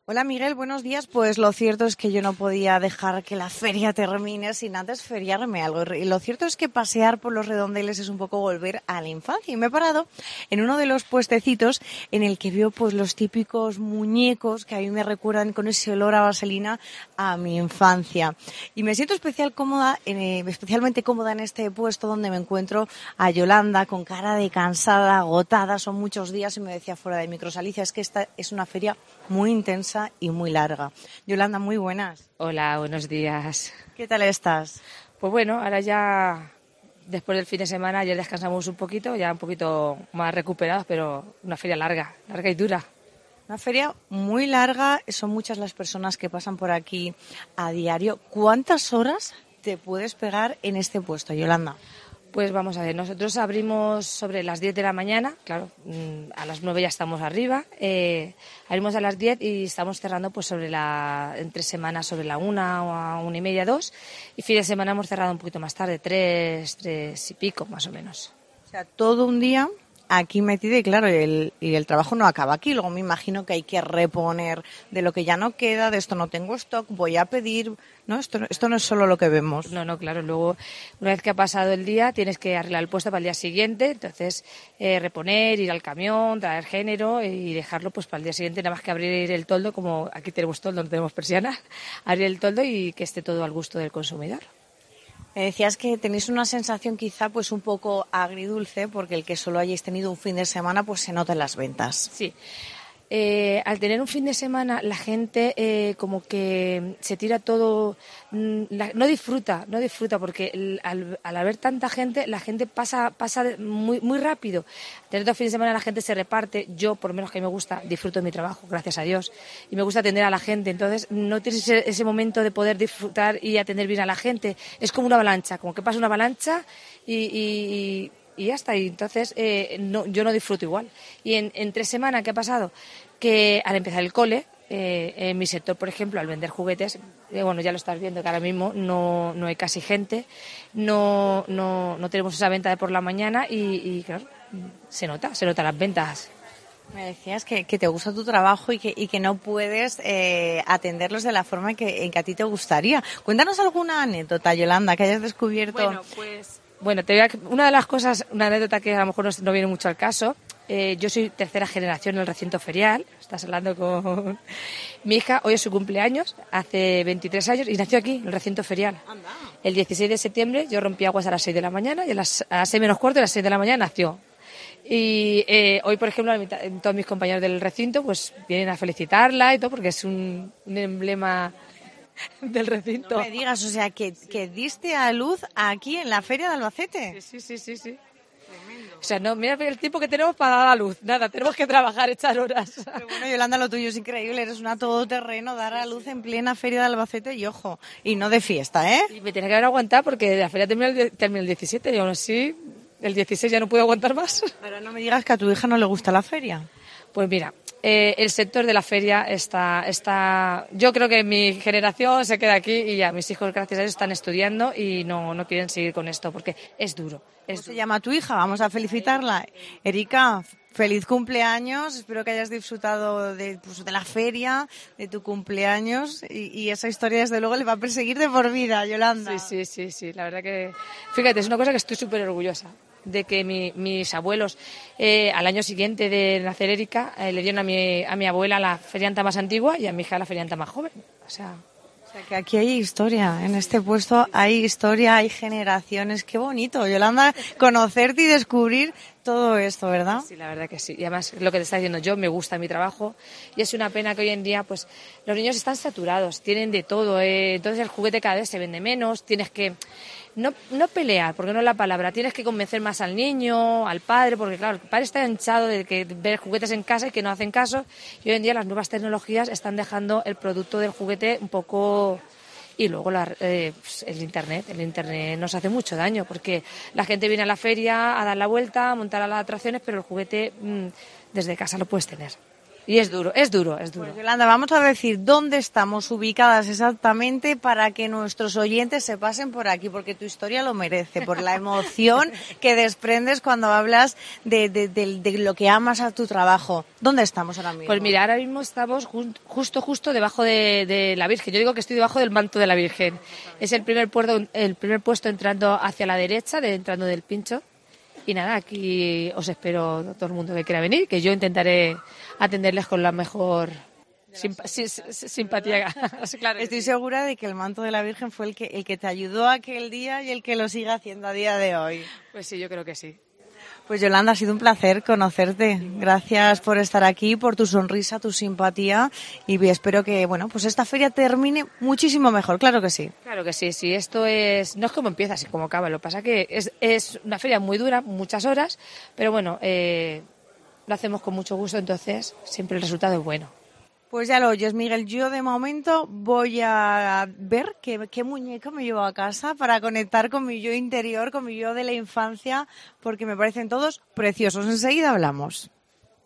Hola Miguel, buenos días. Pues lo cierto es que yo no podía dejar que la feria termine sin antes feriarme algo. Y lo cierto es que pasear por los redondeles es un poco volver a la infancia. Y me he parado en uno de los puestecitos en el que veo pues los típicos muñecos que a mí me recuerdan con ese olor a vaselina a mi infancia. Y me siento especialmente cómoda en este puesto donde me encuentro a Yolanda con cara de cansada, agotada. Son muchos días y me decía fuera de micros, Alicia, es que esta es una feria muy intensa y muy larga. Yolanda, muy buenas. Hola, buenos días. ¿Qué tal estás? Pues bueno, ahora ya después del fin de semana, ayer descansamos un poquito, ya un poquito más recuperados, pero una feria larga y dura. Una feria muy larga, son muchas las personas que pasan por aquí a diario. ¿Cuántas horas te puedes pegar en este puesto, Yolanda? Pues vamos a ver, nosotros abrimos sobre las 10 de la mañana, claro, a las 9 ya estamos arriba, abrimos a las 10 y estamos cerrando pues entre semanas sobre la 1 o a 1:30, 2, y fin de semana hemos cerrado un poquito más tarde, 3 y pico más o menos. O sea, todo un día aquí metido y claro, el trabajo no acaba aquí. Luego me imagino que hay que reponer de lo que ya no queda, de esto no tengo stock, voy a pedir, ¿no? Esto no es solo lo que vemos. No, claro, luego una vez que ha pasado el día tienes que arreglar el puesto para el día siguiente, entonces reponer, ir al camión, traer género y dejarlo pues para el día siguiente, nada más que abrir el toldo, como aquí tenemos toldo, no tenemos persiana, abrir el toldo y que esté todo al gusto del consumidor. Me decías que tenéis una sensación quizá pues un poco agridulce porque el que solo hayáis tenido un fin de semana pues se nota en las ventas. Sí. Al tener un fin de semana la gente como que se tira todo, no disfruta porque al haber tanta gente la gente pasa muy muy rápido. Tener todo el fin de semana la gente se reparte, yo por lo menos que me gusta, disfruto de mi trabajo, gracias a Dios, y me gusta atender a la gente, entonces no tienes ese momento de poder disfrutar y atender bien a la gente, es como una avalancha, como que pasa una avalancha y ya está, y entonces yo no disfruto igual. Y en 3 semanas, ¿qué ha pasado? Que al empezar el cole, en mi sector, por ejemplo, al vender juguetes, bueno, ya lo estás viendo que ahora mismo no hay casi gente, no tenemos esa venta de por la mañana y claro, se nota las ventas. Me decías que te gusta tu trabajo y que no puedes atenderlos de la forma en que a ti te gustaría. Cuéntanos alguna anécdota, Yolanda, que hayas descubierto. Bueno, una anécdota que a lo mejor no viene mucho al caso. Yo soy tercera generación en el recinto ferial. Estás hablando con mi hija. Hoy es su cumpleaños, hace 23 años, y nació aquí, en el recinto ferial. Anda. El 16 de septiembre yo rompí aguas a las 6 de la mañana y a las 6 menos cuarto, a las 6 de la mañana nació. Y hoy, por ejemplo, todos mis compañeros del recinto pues vienen a felicitarla y todo, porque es un emblema del recinto. No me digas, o sea, que diste a luz aquí en la Feria de Albacete. Sí. Tremendo. O sea, no, mira el tiempo que tenemos para dar a luz. Nada, tenemos que trabajar, echar horas. Pero bueno, Yolanda, lo tuyo es increíble. Eres una todoterreno, dar a luz en plena Feria de Albacete y ojo, y no de fiesta, ¿eh? Y me tenía que haber aguantado porque la feria termina el 17 y aún así el 16 ya no puedo aguantar más. Pero no me digas que a tu hija no le gusta la feria. Pues mira, el sector de la feria está. Yo creo que mi generación se queda aquí y ya mis hijos, gracias a Dios, están estudiando y no quieren seguir con esto porque es duro. ¿Cómo se llama tu hija? Vamos a felicitarla. Erika, feliz cumpleaños. Espero que hayas disfrutado de la feria, de tu cumpleaños y esa historia, desde luego, le va a perseguir de por vida, Yolanda. Sí. La verdad que, fíjate, es una cosa que estoy súper orgullosa de que mis abuelos al año siguiente de nacer Erika le dieron a mi abuela la ferianta más antigua y a mi hija la ferianta más joven. O sea, que aquí hay historia, en este puesto hay historia, hay generaciones. Qué bonito, Yolanda, conocerte y descubrir todo esto, ¿verdad? Sí, la verdad que sí. Y además, lo que te está diciendo yo, me gusta mi trabajo y es una pena que hoy en día pues los niños están saturados, tienen de todo, entonces el juguete cada vez se vende menos, tienes que no pelear, porque no es la palabra, tienes que convencer más al niño, al padre, porque claro, el padre está hinchado de que ver juguetes en casa y que no hacen caso, y hoy en día las nuevas tecnologías están dejando el producto del juguete un poco. Y luego el internet nos hace mucho daño, porque la gente viene a la feria a dar la vuelta, a montar a las atracciones, pero el juguete desde casa lo puedes tener. Y es duro, es duro. Pues Yolanda, vamos a decir dónde estamos ubicadas exactamente para que nuestros oyentes se pasen por aquí, porque tu historia lo merece, por la emoción que desprendes cuando hablas de lo que amas a tu trabajo. ¿Dónde estamos ahora mismo? Pues mira, ahora mismo estamos justo debajo de la Virgen. Yo digo que estoy debajo del manto de la Virgen. Es el primer puesto entrando hacia la derecha, entrando del Pincho. Y nada, aquí os espero todo el mundo que quiera venir, que yo intentaré atenderles con la mejor simpatía. Claro, estoy segura de que el manto de la Virgen fue el que te ayudó aquel día y el que lo sigue haciendo a día de hoy. Pues sí, yo creo que sí. Pues Yolanda, ha sido un placer conocerte. Gracias por estar aquí, por tu sonrisa, tu simpatía y espero que, bueno, pues esta feria termine muchísimo mejor, claro que sí. Claro que sí, sí, esto no es como empieza, sino como acaba. Lo que pasa que es una feria muy dura, muchas horas, pero bueno, lo hacemos con mucho gusto, entonces siempre el resultado es bueno. Pues ya lo oyes, Miguel. Yo de momento voy a ver qué muñeca me llevo a casa para conectar con mi yo interior, con mi yo de la infancia, porque me parecen todos preciosos. Enseguida hablamos.